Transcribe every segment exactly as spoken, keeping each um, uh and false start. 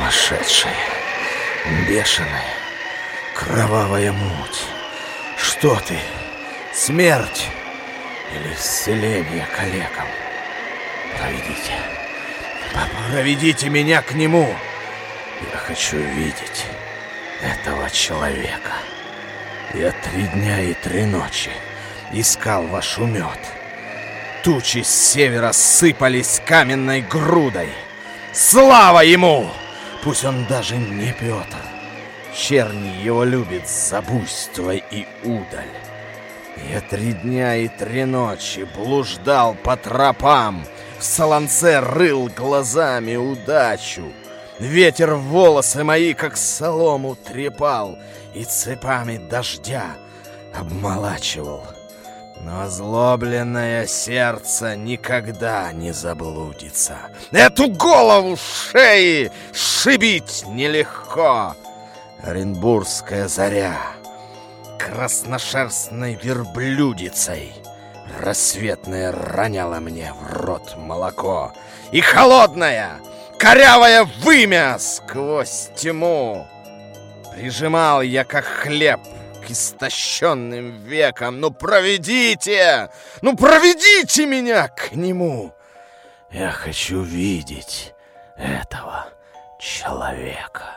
Сумасшедшая, бешеная, кровавая муть. Что ты? Смерть или исцеление калекам? Проведите, проведите меня к нему. Я хочу видеть этого человека. Я три дня и три ночи искал ваш мед. Тучи с севера сыпались каменной грудой. Слава ему! Пусть он даже не Петр. Черни его любит за буйство и удаль. Я три дня и три ночи блуждал по тропам, в солонце рыл глазами удачу. Ветер в волосы мои, как солому, трепал и цепами дождя обмолачивал. Но озлобленное сердце никогда не заблудится. Эту голову шеи сшибить нелегко. Оренбургская заря красношерстной верблюдицей рассветная роняла мне в рот молоко. И холодная, корявое вымя сквозь тьму прижимал я, как хлеб, к истощенным векам. Ну проведите! Ну проведите меня к нему! Я хочу видеть этого человека.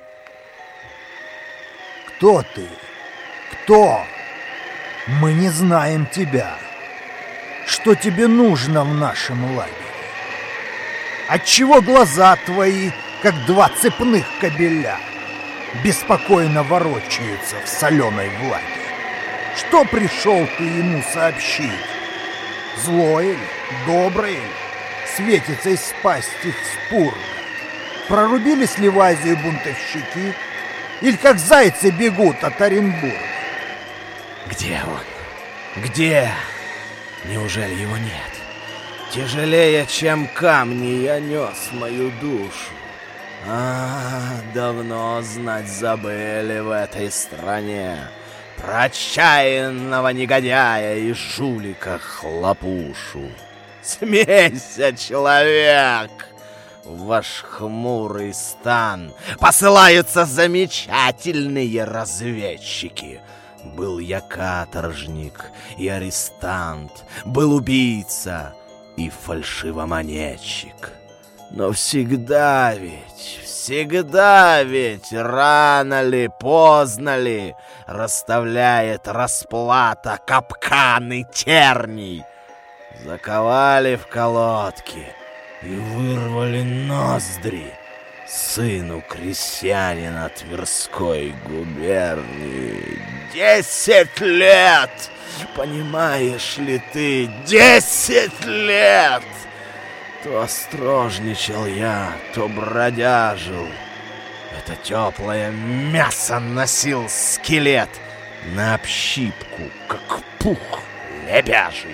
Кто ты? Кто? Мы не знаем тебя. Что тебе нужно в нашем лагере? Отчего глаза твои, как два цепных кобеля, беспокойно ворочаются в соленой влаге? Что пришел ты ему сообщить? Злое ли, доброе ли светится из пасти спурга? Прорубились ли в Азию бунтовщики, или как зайцы бегут от Оренбурга? Где он? Где? Неужели его нет? Тяжелее, чем камни, я нес мою душу. А, давно знать забыли в этой стране про отчаянного негодяя и жулика Хлопушу. Смейся, человек! В ваш хмурый стан посылаются замечательные разведчики. Был я каторжник и арестант, был убийца и фальшивомонетчик. Но всегда ведь, всегда ведь, рано ли, поздно ли, расставляет расплата капканы терний. Заковали в колодки и вырвали ноздри сыну крестьянина Тверской губернии. Десять лет! Понимаешь ли ты? Десять лет! То острожничал я, то бродяжил. Это теплое мясо носил скелет на общипку, как пух лебяжий.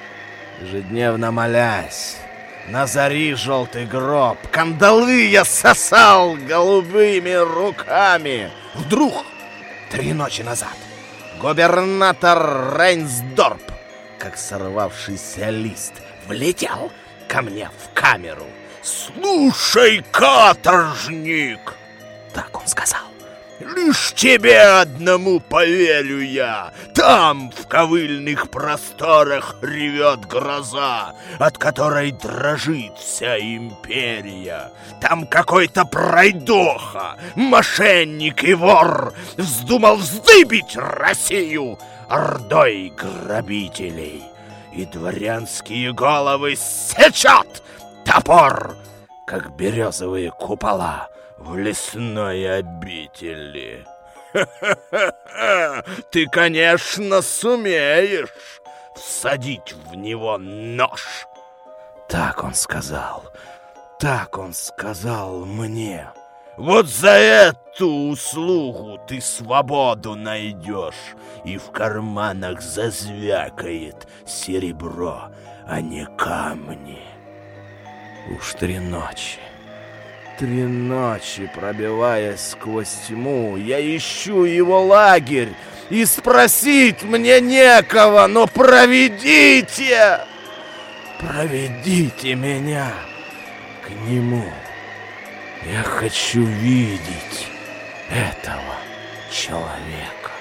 Ежедневно молясь, на зари желтый гроб, кандалы я сосал голубыми руками. Вдруг, три ночи назад, губернатор Рейнсдорп, как сорвавшийся лист, влетел ко мне в камеру. «Слушай, каторжник!» Так он сказал. «Лишь тебе одному поверю я. Там, в ковыльных просторах, ревет гроза, от которой дрожит вся империя. Там какой-то пройдоха, мошенник и вор вздумал вздыбить Россию ордой грабителей. И дворянские головы сечет топор, как березовые купола в лесной обители. Ха-ха-ха! Ты, конечно, сумеешь всадить в него нож!» Так он сказал, так он сказал мне. Вот за эту услугу ты свободу найдешь, и в карманах зазвякает серебро, а не камни. Уж три ночи, три ночи, пробиваясь сквозь тьму, я ищу его лагерь, и спросить мне некого, но проведите, проведите меня к нему. Я хочу видеть этого человека.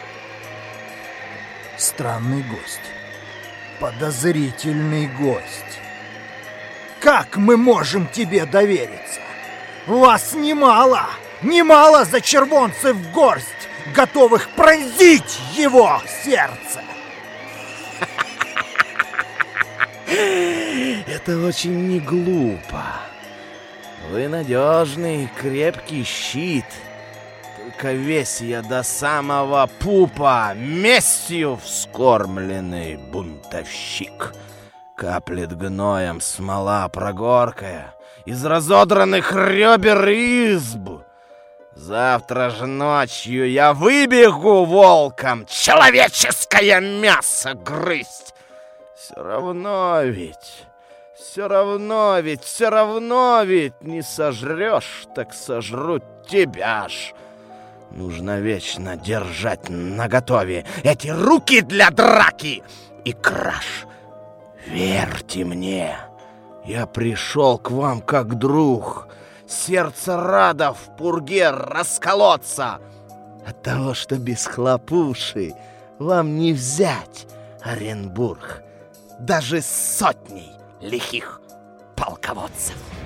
Странный гость. Подозрительный гость. Как мы можем тебе довериться? Вас немало, немало зачервонцев в горсть, готовых пронзить его сердце. Это очень не глупо. Вы надежный, крепкий щит. Только весь я до самого пупа, местью вскормленный бунтовщик. Каплет гноем смола прогоркая из разодранных ребер изб. Завтра же ночью я выбегу волком человеческое мясо грызть. Все равно ведь, все равно ведь, все равно ведь не сожрешь, так сожрут тебя ж. Нужно вечно держать наготове эти руки для драки и краж. Верьте мне, я пришел к вам как друг. Сердце радо в пурге расколоться. От того, что без хлопуши вам не взять Оренбург даже с сотней лихих полководцев.